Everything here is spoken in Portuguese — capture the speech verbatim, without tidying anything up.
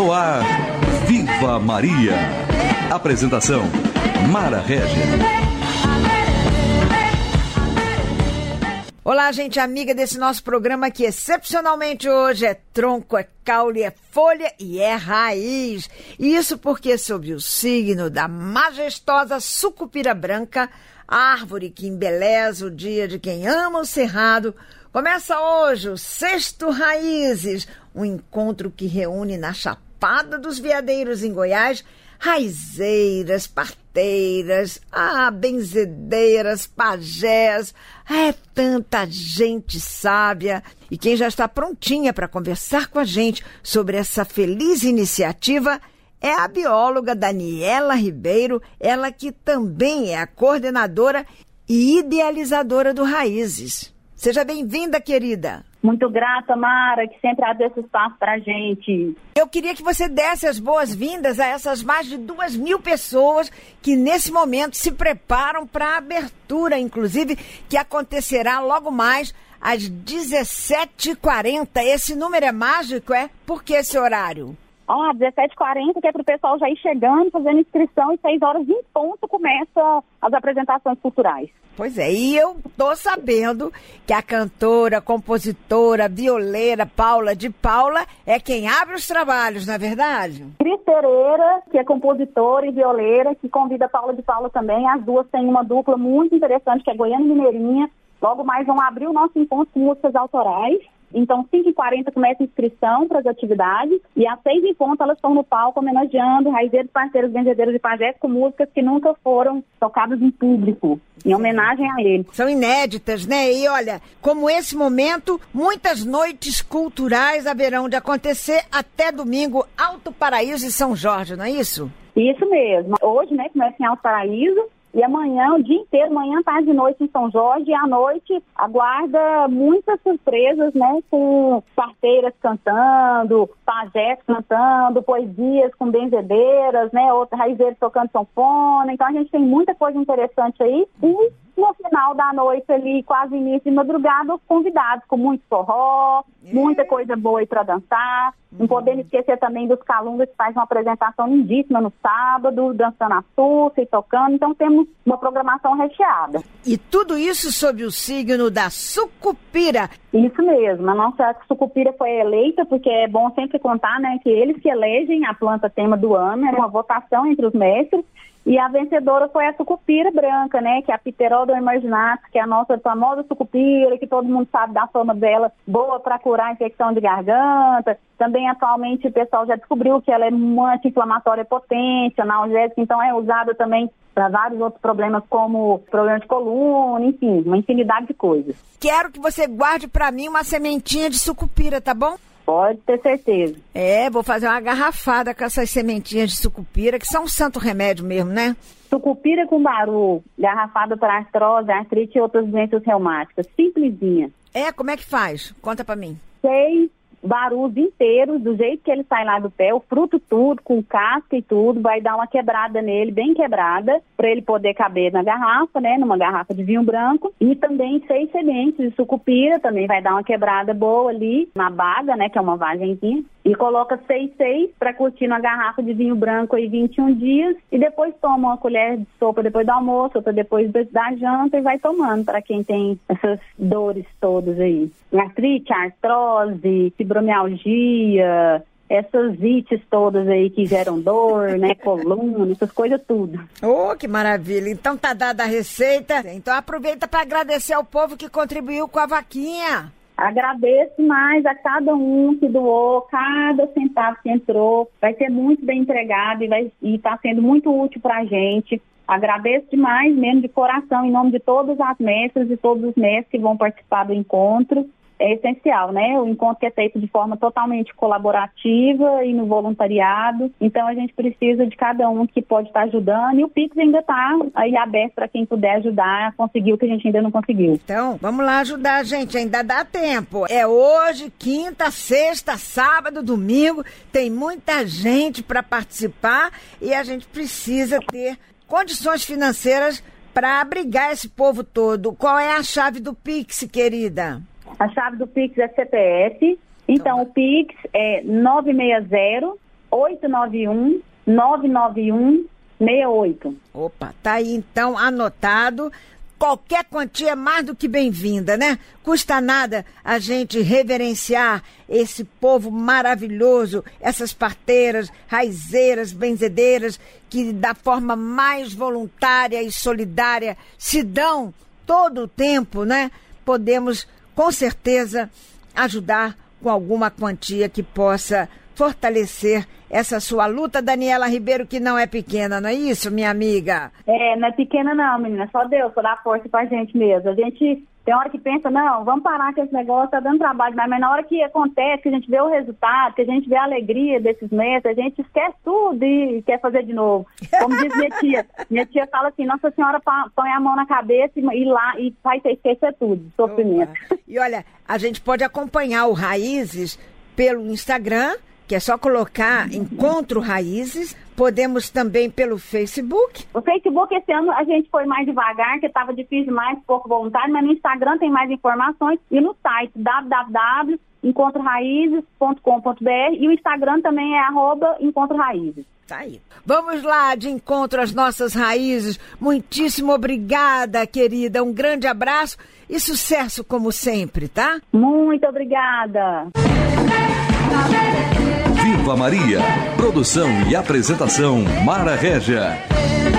No ar, Viva Maria. Apresentação, Mara Regis. Olá, gente amiga desse nosso programa que excepcionalmente hoje é tronco, é caule, é folha e é raiz. Isso porque sob o signo da majestosa sucupira branca, árvore que embeleza o dia de quem ama o cerrado, começa hoje o Sexto Raízes, um encontro que reúne na Chapada dos Veadeiros em Goiás raizeiras, parteiras, ah, benzedeiras, pajés, é tanta gente sábia. E quem já está prontinha para conversar com a gente sobre essa feliz iniciativa é a bióloga Daniela Ribeiro, ela que também é a coordenadora e idealizadora do Raízes. Seja bem-vinda, querida. Muito grata, Mara, que sempre abre esse espaço para a gente. Eu queria que você desse as boas-vindas a essas mais de duas mil pessoas que nesse momento se preparam para a abertura, inclusive, que acontecerá logo mais às dezessete e quarenta. Esse número é mágico, é? Por que esse horário? Ó, oh, dezessete e quarenta, que é para o pessoal já ir chegando, fazendo inscrição, e seis horas em ponto começa as apresentações culturais. Pois é, e eu tô sabendo que a cantora, compositora, violeira Paula de Paula é quem abre os trabalhos, não é verdade? Cris Pereira, que é compositora e violeira, que convida a Paula de Paula também. As duas têm uma dupla muito interessante, que é Goiânia e Mineirinha. Logo mais vão abrir o nosso encontro com músicas autorais. Então, cinco e quarenta começa a inscrição para as atividades e às seis e ponto elas estão no palco homenageando raizeiros, parceiros, benzedeiros e pajés com músicas que nunca foram tocadas em público, em homenagem a eles. São inéditas, né? E olha, como esse momento, muitas noites culturais haverão de acontecer até domingo, Alto Paraíso e São Jorge, não é isso? Isso mesmo. Hoje, né, começa em Alto Paraíso. E amanhã, o dia inteiro, manhã, tarde e noite em São Jorge, e à noite aguarda muitas surpresas, né, com parteiras cantando, pajés cantando, poesias com benzedeiras, né, outros raizeiros tocando sanfona. Então a gente tem muita coisa interessante aí. E no final da noite ali, quase início de madrugada, os convidados com muito forró, muita coisa boa aí para dançar. Não podemos esquecer também dos Calungas, que faz uma apresentação lindíssima no sábado, dançando a Xuxa e tocando. Então temos uma programação recheada. E tudo isso sob o signo da sucupira. Isso mesmo. A nossa sucupira foi eleita, porque é bom sempre contar, né, que eles que elegem a planta tema do ano, é uma votação entre os mestres. E a vencedora foi a sucupira branca, né, que é a Pteroda emarginatus, que é a nossa famosa sucupira, que todo mundo sabe da fama dela, boa para curar infecção de garganta. Também, atualmente, o pessoal já descobriu que ela é uma anti-inflamatória potente, analgésica, então é usada também para vários outros problemas, como problema de coluna, enfim, uma infinidade de coisas. Quero que você guarde para mim uma sementinha de sucupira, tá bom? Pode ter certeza. É, vou fazer uma garrafada com essas sementinhas de sucupira, que são um santo remédio mesmo, né? Sucupira com baru, garrafada para artrose, artrite e outras doenças reumáticas. Simplesinha. É, como é que faz? Conta pra mim. Seis barus inteiros, do jeito que ele sai lá do pé, o fruto tudo, com casca e tudo, vai dar uma quebrada nele, bem quebrada, para ele poder caber na garrafa, né, numa garrafa de vinho branco. E também seis sementes de sucupira, também vai dar uma quebrada boa ali, na baga, né, que é uma vagenzinha. E coloca seis, seis para curtir na garrafa de vinho branco aí vinte e um dias. E depois toma uma colher de sopa depois do almoço, outra depois da janta e vai tomando, para quem tem essas dores todas aí. Artrite, artrose, fibromialgia, essas ites todas aí que geram dor, né, coluna, essas coisas tudo. Oh, que maravilha. Então tá dada a receita. Então aproveita para agradecer ao povo que contribuiu com a vaquinha. Agradeço mais a cada um que doou, cada centavo que entrou. Vai ser muito bem entregado e vai estar tá sendo muito útil para a gente. Agradeço demais mesmo de coração, em nome de todas as mestras e todos os mestres que vão participar do encontro. É essencial, né? O encontro é feito de forma totalmente colaborativa e no voluntariado. Então, a gente precisa de cada um que pode estar ajudando. E o Pix ainda está aí aberto para quem puder ajudar a conseguir o que a gente ainda não conseguiu. Então, vamos lá ajudar, gente. Ainda dá tempo. É hoje, quinta, sexta, sábado, domingo. Tem muita gente para participar e a gente precisa ter condições financeiras para abrigar esse povo todo. Qual é a chave do Pix, querida? A chave do Pix é C P F, então o Pix é nove seis zero, oito nove um, nove nove um, seis oito. Opa, tá aí então anotado. Qualquer quantia é mais do que bem-vinda, né? Custa nada a gente reverenciar esse povo maravilhoso, essas parteiras, raizeiras, benzedeiras, que da forma mais voluntária e solidária se dão todo o tempo, né? Podemos, com certeza, ajudar com alguma quantia que possa fortalecer essa sua luta, Daniela Ribeiro, que não é pequena, não é isso, minha amiga? É, não é pequena não, menina, só Deus pra dar força pra gente mesmo. A gente tem hora que pensa, não, vamos parar com esse negócio, tá dando trabalho, mas, mas na hora que acontece, que a gente vê o resultado, que a gente vê a alegria desses meses, a gente esquece tudo e quer fazer de novo. Como diz minha tia, minha tia fala assim, Nossa Senhora põe a mão na cabeça e, e lá e faz esquecer tudo, sofrimento. Opa. E olha, a gente pode acompanhar o Raízes pelo Instagram, que é só colocar Encontro Raízes. Podemos também pelo Facebook. O Facebook, esse ano, a gente foi mais devagar, porque estava difícil mais, pouco voluntário, mas no Instagram tem mais informações e no site w w w ponto encontro raízes ponto com ponto b r e o Instagram também é arroba Encontro Raízes. Tá aí. Vamos lá, de encontro às nossas raízes. Muitíssimo obrigada, querida. Um grande abraço e sucesso como sempre, tá? Muito obrigada. Viva Maria! Produção e apresentação Mara Régia.